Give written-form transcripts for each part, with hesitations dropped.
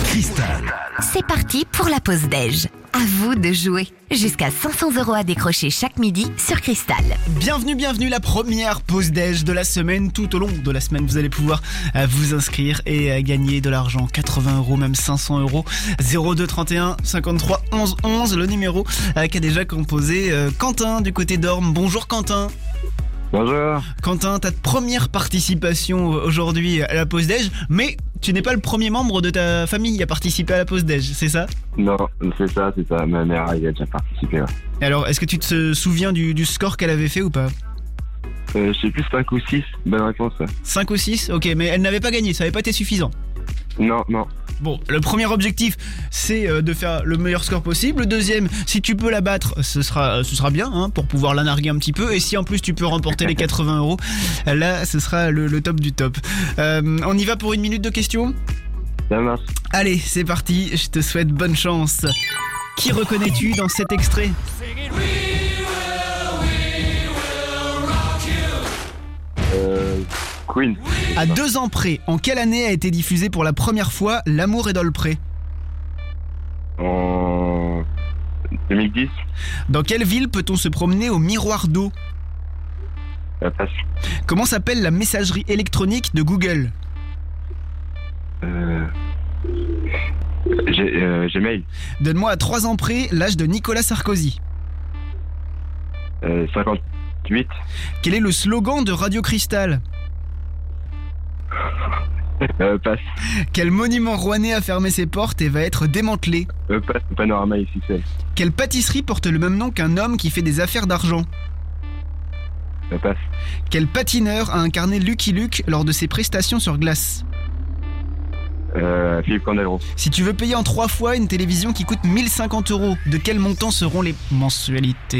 Cristal. C'est parti pour la pause déj. À vous de jouer. Jusqu'à 500 € à décrocher chaque midi sur Cristal. Bienvenue, la première pause déj de la semaine. Tout au long de la semaine, vous allez pouvoir vous inscrire et gagner de l'argent. 80 €, même 500 €. 02 31 53 11 11, le numéro qu'a déjà composé Quentin du côté d'Orme. Bonjour Quentin. Bonjour. Quentin, ta première participation aujourd'hui à la pause déj, mais tu n'es pas le premier membre de ta famille à participer à la pause déj, c'est ça ? Non, c'est ça. Ma mère, elle a déjà participé. Ouais. Alors, est-ce que tu te souviens du score qu'elle avait fait ou pas ? Je sais plus, 5 ou 6. Bonne réponse. 5 ou 6 ? Ok, mais elle n'avait pas gagné, ça n'avait pas été suffisant. Non. Bon, le premier objectif, c'est de faire le meilleur score possible. Le deuxième, si tu peux la battre, ce sera bien, hein, pour pouvoir la narguer un petit peu. Et si en plus tu peux remporter les 80 €, là, ce sera le top du top. On y va pour une minute de questions ? Ça marche. Allez, c'est parti, je te souhaite bonne chance. Qui reconnais-tu dans cet extrait ? Queen. À 2 ans près, en quelle année a été diffusée pour la première fois L'amour est dans le pré ? En 2010. Dans quelle ville peut-on se promener au miroir d'eau ? Passe. Comment s'appelle la messagerie électronique de Google ? Gmail. Donne-moi à 3 ans près l'âge de Nicolas Sarkozy. 58. Quel est le slogan de Radio Cristal ? Passe. Quel monument rouennais a fermé ses portes et va être démantelé ? Passe. Panorama XXL. Quelle pâtisserie porte le même nom qu'un homme qui fait des affaires d'argent ? Passe. Quel patineur a incarné Lucky Luke lors de ses prestations sur glace ? Philippe Candeloro. Si tu veux payer en 3 fois une télévision qui coûte 1050 €, de quel montant seront les mensualités ?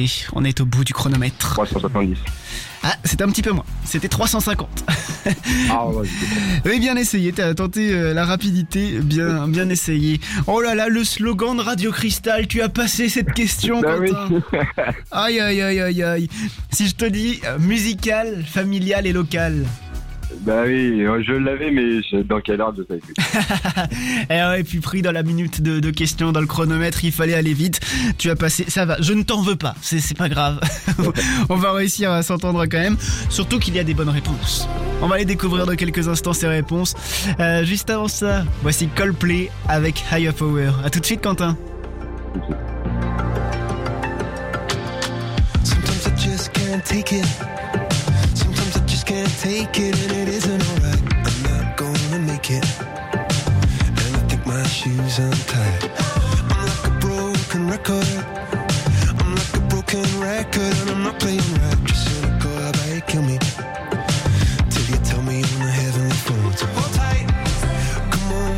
On est au bout du chronomètre. 370. Ah, c'était un petit peu moins. C'était 350. Ah ouais. Oui, bien essayé, t'as tenté la rapidité, bien essayé. Oh là là, le slogan de Radio Cristal, tu as passé cette question, Bah Quentin. oui. Aïe. Si je te dis musical, familial et local. Bah oui, je l'avais, mais dans quel ordre je savais plus. Et puis pris dans la minute de questions, dans le chronomètre, il fallait aller vite. Tu as passé, ça va, je ne t'en veux pas, c'est pas grave. On va réussir à s'entendre quand même, surtout qu'il y a des bonnes réponses. On va aller découvrir dans quelques instants ces réponses. Juste avant ça, voici Coldplay avec Higher Power. A tout de suite, Quentin. Sometimes I just can't take it. Sometimes I just can't take it, and it isn't alright. I'm not gonna make it, and I think my shoes untied. I'm like a broken record. I'm like a broken record, and I'm not playing right. Just cynical, how about you kill me till you tell me on the heavenly phone. So hold tight, come on.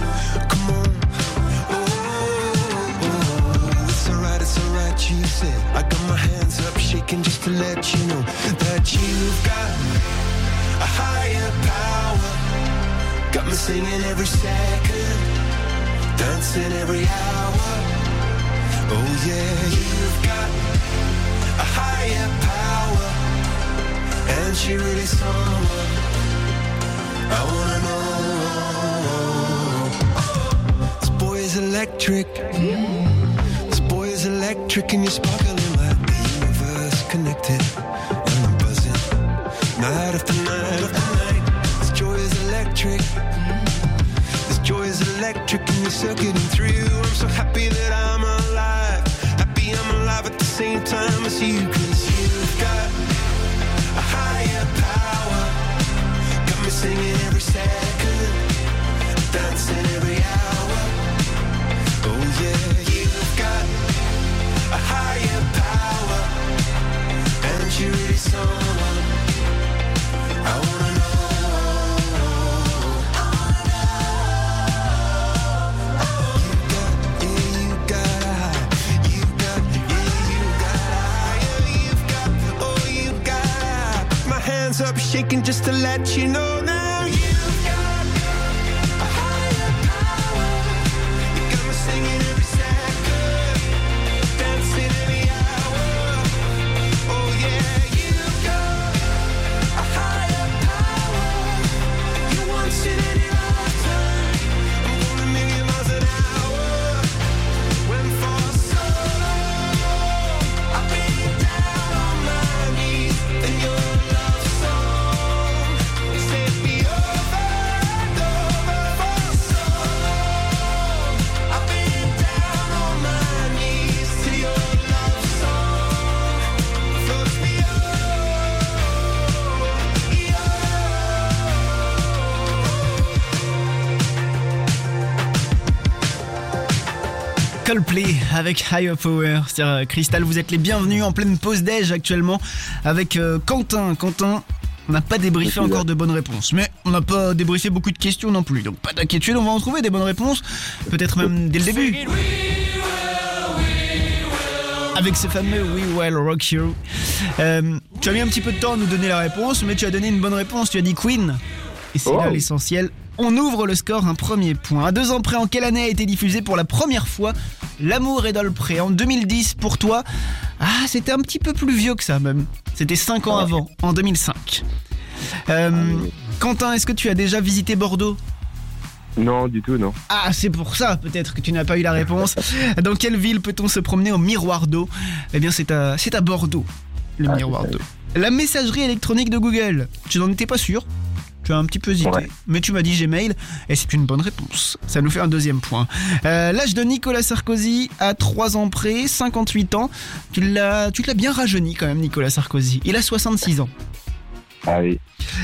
It's alright, you said. I got my hands up, shaking just to let you know that you've got a higher power. Got me singing every second, dancing every hour. Oh yeah, you've got a higher power, and she really someone I wanna know. This boy is electric. This boy is electric, and you're sparkling like the universe connected. And I'm buzzing night after night after night. This joy is electric. This joy is electric, and you're circuiting through. I'm so happy that I'm alive. Happy I'm alive at the same time as you, 'cause you've got a higher power. Got me singing every second, dancing every hour. Oh yeah, you've got a higher power, and you really someone I wanna know. You got a high. You got a higher. You've got, oh, you got a high. My hands up shaking just to let you know now. You've got a higher power. You got me singing every second, dancing every hour. Oh yeah, you've got a higher power. You want it any lifetime. I'm going a million miles Coldplay avec Higher Power sur Crystal. Vous êtes les bienvenus en pleine pause déj actuellement avec Quentin. Quentin, on n'a pas débriefé encore de bonnes réponses, mais on n'a pas débriefé beaucoup de questions non plus. Donc pas d'inquiétude, on va en trouver des bonnes réponses, peut-être même dès le début. Avec ce fameux We Will Rock You. Tu as mis un petit peu de temps à nous donner la réponse, mais tu as donné une bonne réponse, tu as dit Queen. Et c'est là l'essentiel. On ouvre le score, un premier point. À 2 ans près, en quelle année a été diffusé pour la première fois L'amour est dans le pré? En 2010 pour toi. Ah, c'était un petit peu plus vieux que ça même. C'était 5 ans avant, en 2005. Quentin, est-ce que tu as déjà visité Bordeaux? Non, du tout, non. Ah, c'est pour ça peut-être que tu n'as pas eu la réponse. Dans quelle ville peut-on se promener au miroir d'eau? Eh bien, c'est à Bordeaux, le miroir d'eau. La messagerie électronique de Google, tu n'en étais pas sûr? Tu as un petit peu hésité, mais tu m'as dit Gmail, et c'est une bonne réponse. Ça nous fait un deuxième point. L'âge de Nicolas Sarkozy à 3 ans près, 58 ans. Tu l'as bien rajeuni quand même, Nicolas Sarkozy. Il a 66 ans. Ah oui.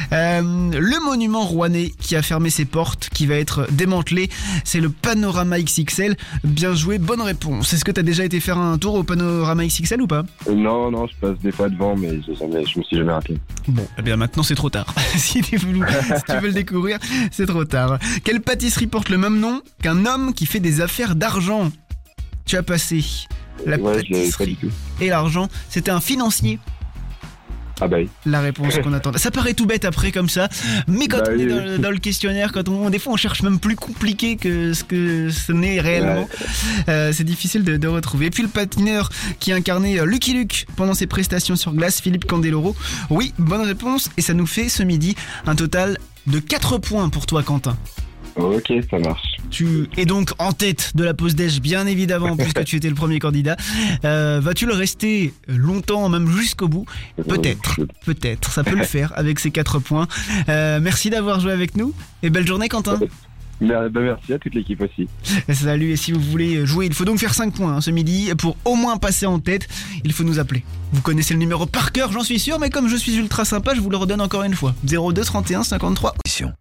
Le monument rouennais qui a fermé ses portes, qui va être démantelé, c'est le Panorama XXL. Bien joué, bonne réponse. Est-ce que tu as déjà été faire un tour au Panorama XXL ou pas? Non, je passe des fois devant, mais je me suis jamais raté. Bon, eh bien maintenant c'est trop tard. si tu veux le découvrir, c'est trop tard. Quelle pâtisserie porte le même nom qu'un homme qui fait des affaires d'argent? Tu as passé la pâtisserie et l'argent. C'était un financier. Ah bah oui. La réponse qu'on attendait. Ça paraît tout bête après comme ça, mais quand on est dans le questionnaire, des fois on cherche même plus compliqué que ce n'est réellement. C'est difficile de retrouver. Et puis le patineur qui incarnait Lucky Luke pendant ses prestations sur glace, Philippe Candeloro. Oui, bonne réponse, et ça nous fait ce midi un total de 4 points pour toi, Quentin. Ok, ça marche. Tu es donc en tête de la pause déj, bien évidemment, puisque tu étais le premier candidat. Vas-tu le rester longtemps, même jusqu'au bout? Peut-être, ça peut le faire avec ces 4 points. Merci d'avoir joué avec nous, et belle journée, Quentin. Merci à toute l'équipe aussi. Salut, et si vous voulez jouer, il faut donc faire 5 points ce midi. Pour au moins passer en tête, il faut nous appeler. Vous connaissez le numéro par cœur, j'en suis sûr, mais comme je suis ultra sympa, je vous le redonne encore une fois. 02 31 53.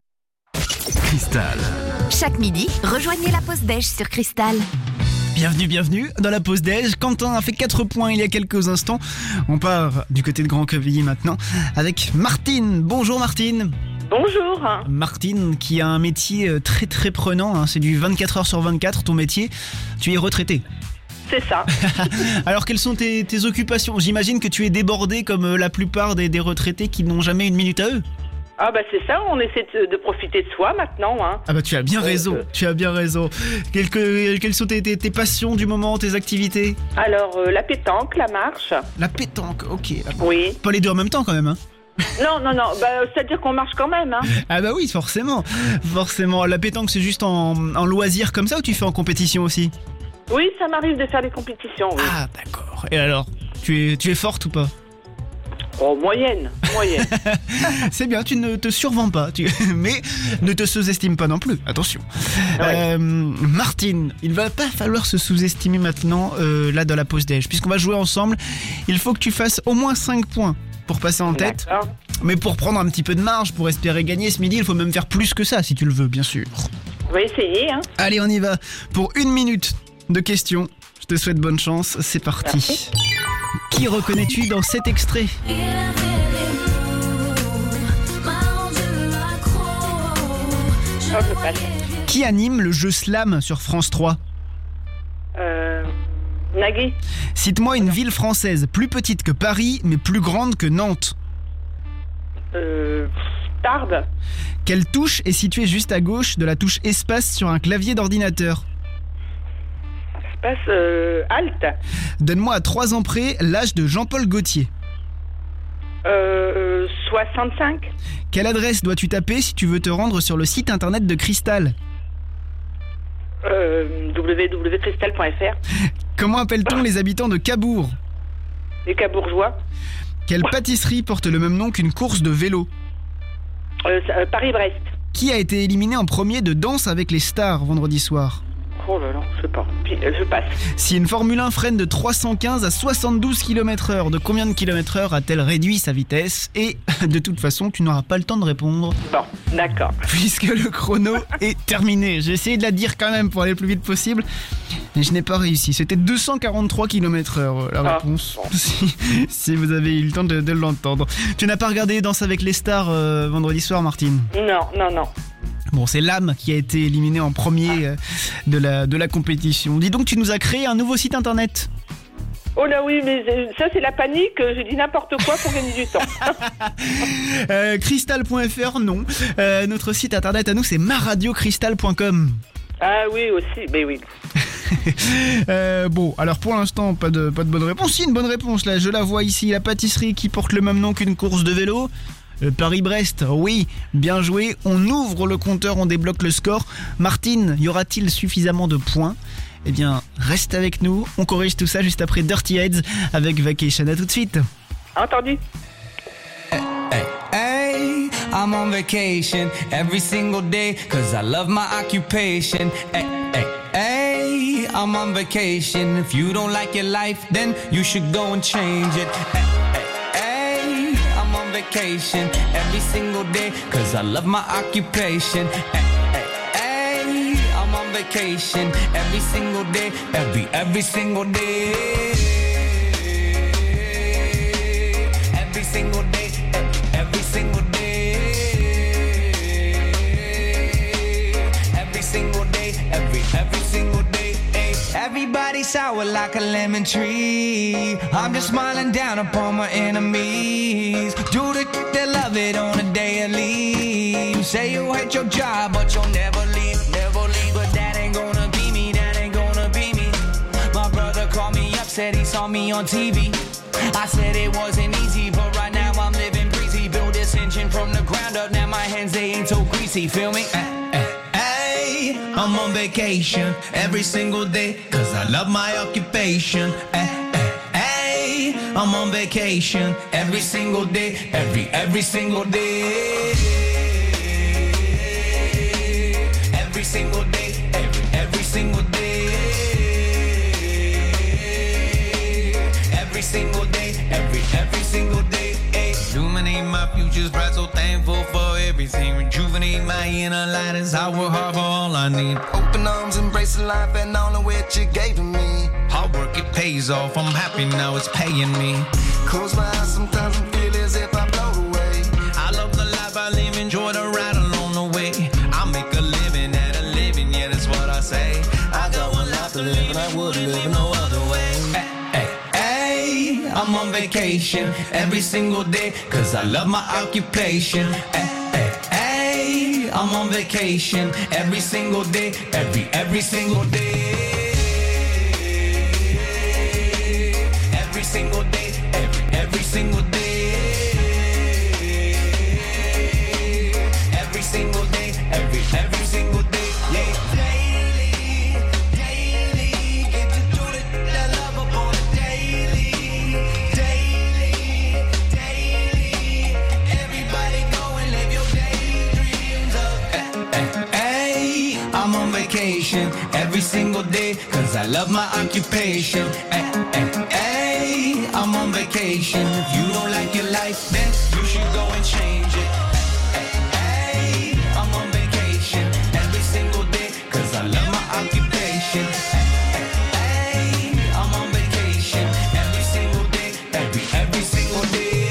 Cristal. Chaque midi, rejoignez la pause déj sur Cristal. Bienvenue dans la pause déj. Quentin a fait 4 points il y a quelques instants. On part du côté de Grand-Quevilly maintenant avec Martine. Bonjour Martine. Bonjour. Martine qui a un métier très très prenant, hein. C'est du 24 heures sur 24 ton métier. Tu es retraitée. C'est ça. Alors quelles sont tes occupations? J'imagine que tu es débordée comme la plupart des retraités qui n'ont jamais une minute à eux. Ah bah c'est ça, on essaie de profiter de soi maintenant, hein. Ah bah tu as bien raison, Quelles sont tes passions du moment, tes activités? Alors la pétanque, la marche. La pétanque, ok. Oui. Pas les deux en même temps quand même, hein. Non, bah c'est-à-dire qu'on marche quand même, hein. Ah bah oui, forcément. La pétanque, c'est juste en loisir comme ça, ou tu fais en compétition aussi? Oui, ça m'arrive de faire des compétitions, oui. Ah d'accord. Et alors, tu es forte ou pas? Oh, moyenne. C'est bien, tu ne te survends pas, mais ne te sous-estime pas non plus, attention. Martine, il va pas falloir se sous-estimer maintenant, là dans la pause déj, puisqu'on va jouer ensemble. Il faut que tu fasses au moins 5 points pour passer en tête. D'accord. Mais pour prendre un petit peu de marge, pour espérer gagner ce midi, il faut même faire plus que ça, si tu le veux, bien sûr. On va essayer, hein. Allez, on y va pour 1 minute de questions. Je te souhaite bonne chance, c'est parti. Merci. Qui reconnais-tu dans cet extrait? Je passe. Qui anime le jeu Slam sur France 3? Nagui. Cite-moi une ville française plus petite que Paris, mais plus grande que Nantes. Tarbes. Quelle touche est située juste à gauche de la touche espace sur un clavier d'ordinateur? Espace Alt. Donne-moi à 3 ans près l'âge de Jean-Paul Gaultier. 65. Quelle adresse dois-tu taper si tu veux te rendre sur le site internet de Cristal? www.cristal.fr. Comment appelle-t-on les habitants de Cabourg? Les Cabourgeois. Quelle pâtisserie porte le même nom qu'une course de vélo? Paris-Brest. Qui a été éliminé en premier de Danse avec les stars vendredi soir? Oh là là, je sais pas. Puis, je passe. Si une Formule 1 freine de 315 à 72 km/h, de combien de km/h a-t-elle réduit sa vitesse? Et de toute façon, tu n'auras pas le temps de répondre Bon, d'accord. puisque le chrono est terminé. J'ai essayé de la dire quand même pour aller le plus vite possible, mais je n'ai pas réussi. C'était 243 km/h la réponse, bon. si vous avez eu le temps de l'entendre. Tu n'as pas regardé Danse avec les stars vendredi soir, Martine? Non. Bon, c'est l'âme qui a été éliminée en premier de la compétition. Dis donc, tu nous as créé un nouveau site internet. Oh là oui, mais ça c'est la panique, je dis n'importe quoi pour gagner du temps. Crystal.fr, non. Notre site internet à nous, c'est maradiocrystal.com. Ah oui, aussi, mais oui. Bon, alors pour l'instant, pas de bonne réponse. Si, une bonne réponse, là, je la vois ici. La pâtisserie qui porte le même nom qu'une course de vélo. Paris-Brest, oui, bien joué. On ouvre le compteur, on débloque le score. Martine, y aura-t-il suffisamment de points? Eh bien, reste avec nous. On corrige tout ça juste après Dirty Heads avec Vacation. À tout de suite. Entendu? Hey, I'm on vacation every single day, cause I love my occupation. Hey, I'm on vacation. If you don't like your life, then you should go and change it. Hey, I'm on vacation every single day, cause I love my occupation. Hey, I'm on vacation every single day, every single day. Every single day, every single day. Every single day, every single day. Everybody sour like a lemon tree. I'm just smiling down upon my enemies. Do the they love it on a daily. You say you hate your job, but you'll never leave, never leave. But that ain't gonna be me, that ain't gonna be me. My brother called me up, said he saw me on TV. I said it wasn't easy, but right now I'm living breezy. Build this engine from the ground up, now my hands they ain't so greasy, feel me? Hey, I'm on vacation every single day, cause I love my occupation. Hey, I'm on vacation every single day, every single day. Every single day, every single day. Every single day, every single day. Illuminate my future's bright, so thankful for everything. Rejuvenate my inner light as I work hard for all I need. Open arms, embracing life and all of what you gave to me. Hard work, it pays off. I'm happy now, it's paying me. Close my eyes, sometimes I feel as if I float away. I love the life I live, enjoy the ride along the way. I make a living at a living, yeah, that's what I say. I got one life to live and I wouldn't live no other way. Hey, I'm on vacation every single day, cause I love my occupation. Hey, I'm on vacation every single day, every single day. Every single day, every single day. Every single day, every single day. Yeah. Daily, get to do the love up on a daily. Everybody go and live your daydreams up. Hey, I'm on vacation every single day, cause I love my occupation. Hey, I'm on vacation. If you don't like your life, then you should go and change it. Hey, I'm on vacation every single day, cause I love my occupation. Hey, I'm on vacation every single day, every single day.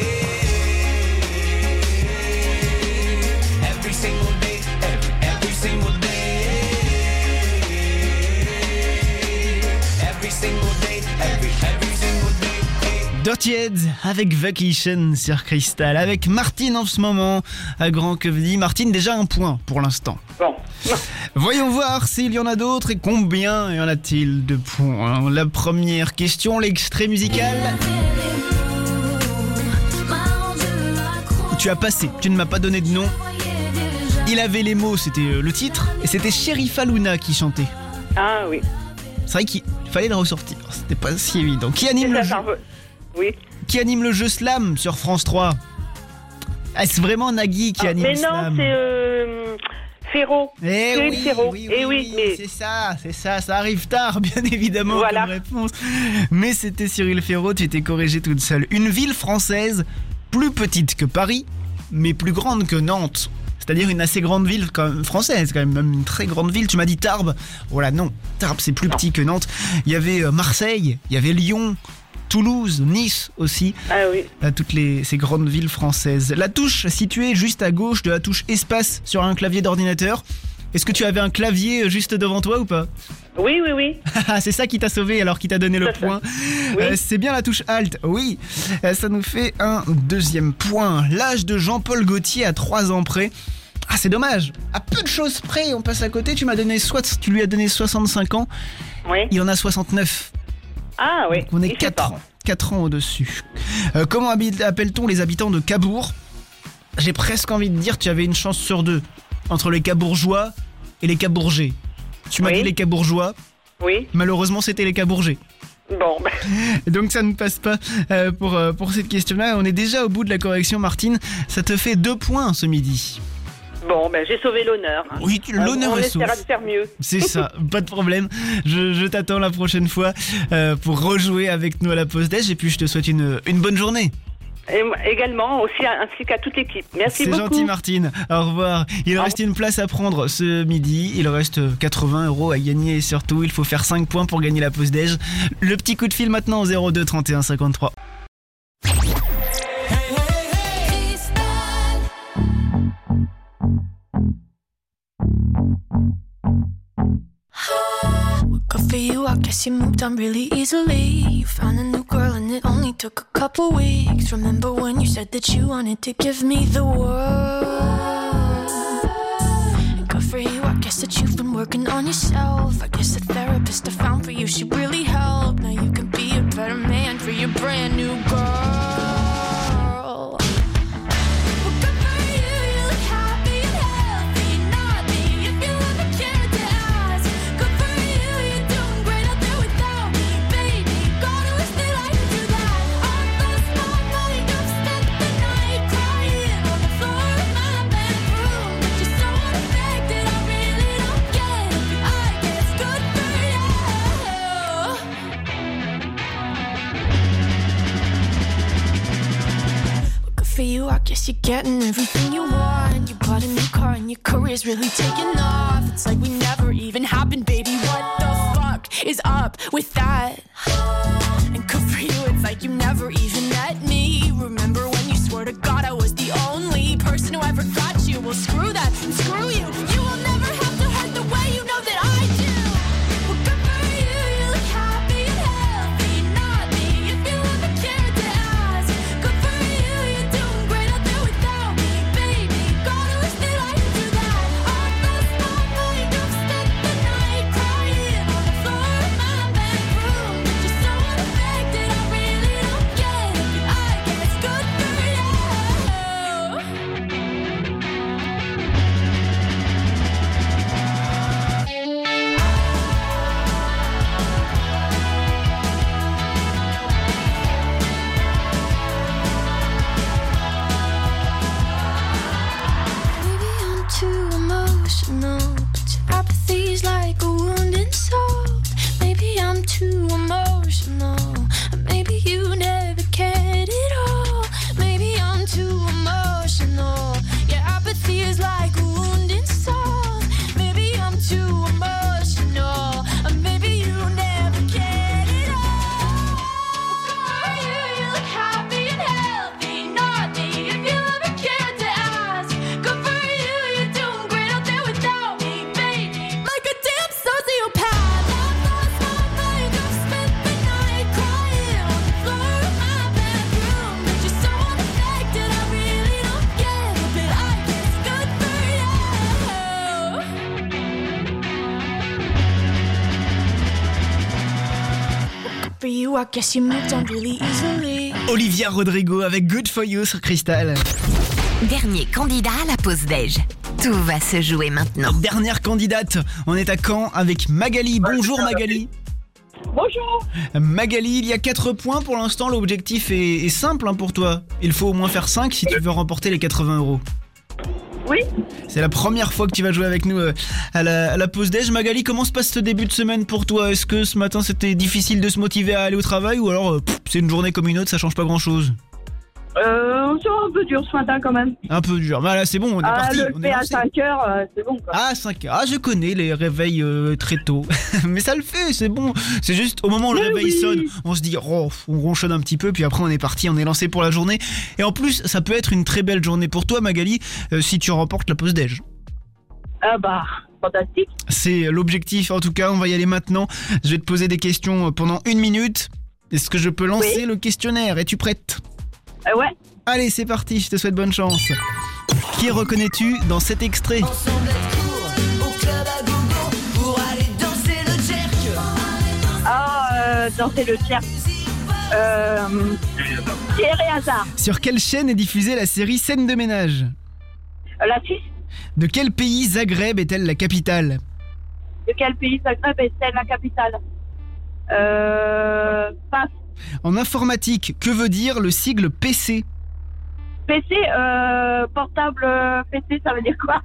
Every single day, every single day. Every single day, every single day. Dirty Heads avec Vacation sur Crystal, avec Martine en ce moment à Grand Quevilly. Martine, déjà un point pour l'instant. Bon. Voyons voir s'il y en a d'autres et combien y en a-t-il de points. La première question, l'extrait musical. Tu as passé, tu ne m'as pas donné de nom. Il avait les mots, c'était le titre, et c'était Sherifa Luna qui chantait. Ah oui. C'est vrai qu'il fallait le ressortir, c'était pas si évident. Qui anime le jeu ? Oui. Qui anime le jeu Slam sur France 3 ? Est-ce vraiment Nagui qui anime mais Slam ? non, Ferraud. Cyril Ferraud. Mais... c'est ça arrive tard, bien évidemment, voilà. comme réponse. Mais c'était Cyril Ferraud, tu étais corrigée toute seule. Une ville française plus petite que Paris, mais plus grande que Nantes. C'est-à-dire une assez grande ville française, quand même une très grande ville. Tu m'as dit Tarbes. Voilà, non, Tarbes c'est plus petit que Nantes. Il y avait Marseille, il y avait Lyon, Toulouse, Nice aussi. Ah oui. Toutes ces grandes villes françaises. La touche située juste à gauche de la touche espace sur un clavier d'ordinateur. Est-ce que tu avais un clavier juste devant toi ou pas ? Oui. C'est ça qui t'a sauvé alors qui t'a donné le point. Oui. C'est bien la touche Alt, oui. Ça nous fait un deuxième point. L'âge de Jean-Paul Gaultier à 3 ans près. Ah, c'est dommage. À peu de choses près, on passe à côté. Tu lui as donné 65 ans. Oui. Il en a 69. Ah oui. Donc on est 4 ans au-dessus. Comment appelle-t-on les habitants de Cabourg ? J'ai presque envie de dire tu avais une chance sur 2 entre les Cabourgeois et les Cabourgais. Tu m'as dit les Cabourgeois. Oui. Malheureusement, c'était les Cabourgais. Bon. Donc ça ne passe pas pour cette question-là. On est déjà au bout de la correction, Martine. Ça te fait 2 points ce midi. Bon, j'ai sauvé l'honneur. Oui, l'honneur est sauf. On essaiera de faire mieux. C'est ça, pas de problème. Je t'attends la prochaine fois pour rejouer avec nous à la pause déj. Et puis je te souhaite une bonne journée. Et également, aussi ainsi qu'à toute l'équipe. Merci beaucoup. C'est gentil, Martine. Au revoir. Il reste une place à prendre ce midi. Il reste 80 € à gagner et surtout, il faut faire 5 points pour gagner la pause déj. Le petit coup de fil maintenant au 02 31 53. Good for you, I guess you moved on really easily. You found a new girl and it only took a couple weeks. Remember when you said that you wanted to give me the world? Good for you, I guess that you've been working on yourself. I guess the therapist I found for you should really help. Now you can be a better man for your brand new girl. For you, I guess you're getting everything you want. You bought a new car and your career's really taking off. It's like we never even happened, baby. What the fuck is up with that? And good for you, it's like you never even met me. Remember when you swore to God I was the only person who ever got you? Well, screw that and screw you. You will never have to hurt the way you know that I do. Well, good for you, you look happy and healthy. Not me, if you ever cared to ask. Good for you, you're doing great out there without me, baby. God, I wish that I could do that. I lost my mind, I've spent the night crying on the floor of my bedroom. Just so unaffected, I really don't get it. I guess good for you. Maybe I'm too emotional, but your apathy's like a wounded soul. Maybe I'm too emotional, maybe you never cared at all. Maybe I'm too emotional, your apathy is like a wounded soul. Maybe I'm too emotional, maybe you never cared at all. For you, you look happy and healthy, not me, if you ever cared to ask. Good for you, you're doing great out there without me, baby. Like a damn sociopath. I've lost my mind, I've spent the night crying on the floor of my bedroom. Just so unaffected, I really don't get it, but I guess good for you. Good for you, I guess you moved on really easily. Olivia Rodrigo avec Good For You sur Cristal. Dernier candidat à la pause déj. Tout va se jouer maintenant. Dernière candidate, on est à Caen avec Magali. Bonjour Magali. Bonjour. Magali, il y a 4 points pour l'instant, l'objectif est simple pour toi. Il faut au moins faire 5 si tu veux remporter les 80 €. Oui. C'est la première fois que tu vas jouer avec nous à la pause déj. Magali, comment se passe ce début de semaine pour toi? Est-ce que ce matin c'était difficile de se motiver à aller au travail ou alors c'est une journée comme une autre, ça change pas grand-chose? C'est un peu dur ce matin quand même. Un peu dur. Bah là c'est bon, on est parti. Le fait à 5h, c'est bon quoi. Ah 5h, je connais les réveils très tôt. Mais ça le fait, c'est bon. C'est juste au moment où le réveil sonne, on se dit on ronchonne un petit peu, puis après on est parti, on est lancé pour la journée. Et en plus ça peut être une très belle journée pour toi Magali, si tu remportes la pause déj. Ah bah, fantastique. C'est l'objectif en tout cas, on va y aller maintenant. Je vais te poser des questions pendant 1 minute. Est-ce que je peux lancer le questionnaire? Es-tu prête? Ouais. Allez, c'est parti, je te souhaite bonne chance. Qui reconnais-tu dans cet extrait? Danser le jerk. Thierry Hazard. Sur quelle chaîne est diffusée la série Scène de ménage? La Suisse. De quel pays Zagreb est-elle la capitale? De quel pays Zagreb est-elle la capitale? Passe. En informatique, que veut dire le sigle PC? PC, portable PC, ça veut dire quoi?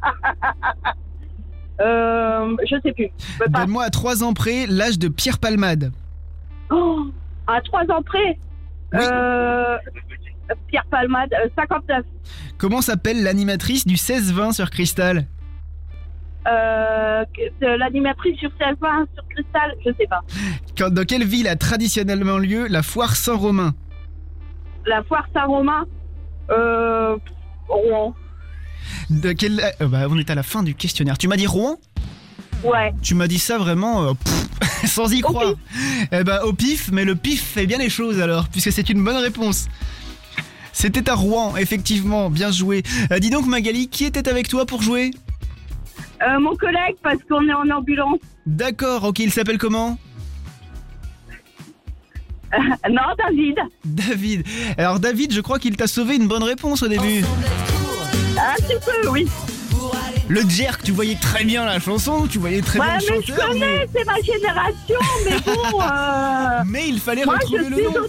Je sais plus. Donne-moi à 3 ans près l'âge de Pierre Palmade. Oh, à 3 ans près Oui. Pierre Palmade, 59. Comment s'appelle l'animatrice du 16-20 sur Cristal? L'animatrice sur CF1 sur Cristal, je sais pas. Dans quelle ville a traditionnellement lieu la foire Saint-Romain? La foire Saint-Romain, Rouen. On est à la fin du questionnaire. Tu m'as dit Rouen? Ouais. Tu m'as dit ça vraiment sans y croire. Au pif, mais le pif fait bien les choses alors, puisque c'est une bonne réponse. C'était à Rouen, effectivement, bien joué. Dis donc Magali, qui était avec toi pour jouer? Mon collègue, parce qu'on est en ambulance. D'accord, ok, il s'appelle comment? Non, David. David. Alors David, je crois qu'il t'a sauvé une bonne réponse au début. Un petit peu, oui. Le jerk, tu voyais très bien la chanson, tu voyais très bien le chanteur. Je connais, c'est ma génération, mais bon... Mais il fallait retrouver le nom.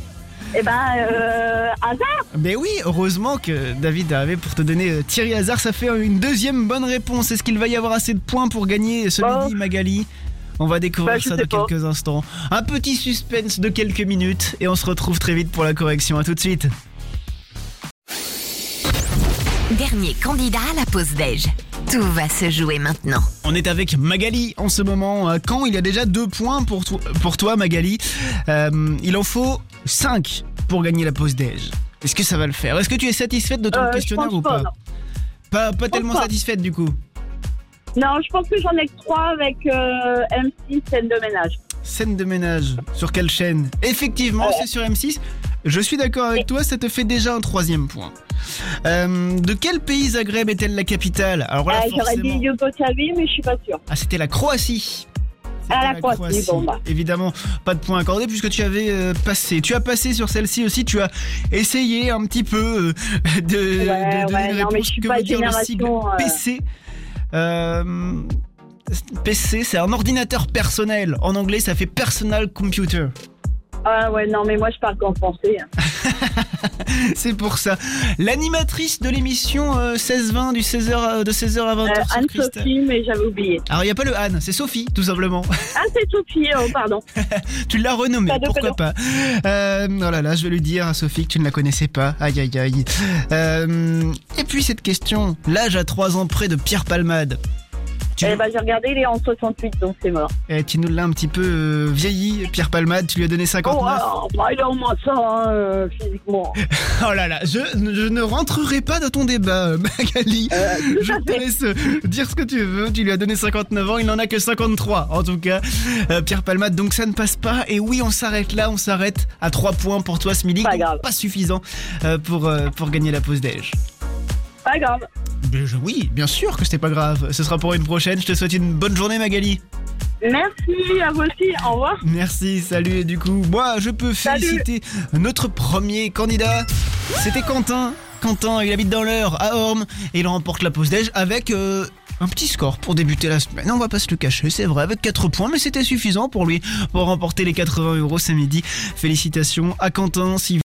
Hazard. Mais oui, heureusement que David arrivé pour te donner Thierry Hazard. Ça fait une deuxième bonne réponse. Est-ce qu'il va y avoir assez de points pour gagner ce midi, Magali? On va découvrir ça dans quelques instants. Un petit suspense de quelques minutes et on se retrouve très vite pour la correction. À tout de suite. Dernier candidat à la pause déj. Tout va se jouer maintenant. On est avec Magali en ce moment. Quand il y a déjà 2 points pour toi Magali. Il en faut 5 pour gagner la pause déj. Est-ce que ça va le faire? Est-ce que tu es satisfaite de ton questionnaire ou pas? Pas tellement satisfaite du coup? Non, je pense que j'en ai que 3 avec M6, Scène de ménage. Scène de ménage, sur quelle chaîne? Effectivement, c'est sur M6. Je suis d'accord avec toi, ça te fait déjà un 3e point. De quel pays Zagreb est-elle la capitale? Alors là, j'aurais dit Yougoslavie, mais je suis pas sûre. Ah, c'était la Croatie. La Croatie, bon bah. Évidemment, pas de point accordé puisque tu avais passé. Tu as passé sur celle-ci aussi, tu as essayé un petit peu de donner une réponse. Que veut dire le sigle PC? PC, c'est un ordinateur personnel. En anglais, ça fait Personal Computer. Ah ouais, non, mais moi je parle qu'en français. C'est pour ça. L'animatrice de l'émission 16-20 de 16h à 20h. Anne-Sophie, mais j'avais oublié. Alors il n'y a pas le Anne, c'est Sophie, tout simplement. Ah, c'est Sophie, pardon. Tu l'as renommée, pourquoi pas. Oh là là, je vais lui dire à Sophie que tu ne la connaissais pas. Aïe aïe aïe. Et puis cette question, l'âge à 3 ans près de Pierre Palmade. J'ai regardé, il est en 68, donc c'est mort. Et tu nous l'as un petit peu vieilli, Pierre Palmade, tu lui as donné 59. Il est au moins ça, physiquement. Oh là là, je ne rentrerai pas dans ton débat, Magali. Je te laisse dire ce que tu veux. Tu lui as donné 59 ans, il n'en a que 53. En tout cas, Pierre Palmade, donc ça ne passe pas. Et oui, on s'arrête là, on s'arrête à 3 points pour toi ce midi. Pas suffisant pour gagner la pause déj. Pas grave. Oui, bien sûr que c'était pas grave. Ce sera pour une prochaine. Je te souhaite une bonne journée, Magali. Merci, à vous aussi. Au revoir. Merci, salut. Et du coup, moi, je peux féliciter notre premier candidat. C'était Quentin. Quentin, il habite dans l'Eure, à Orme. Et il remporte la pause déj avec un petit score pour débuter la semaine. On va pas se le cacher, c'est vrai, avec 4 points. Mais c'était suffisant pour lui, pour remporter les 80 € ce midi. Félicitations à Quentin.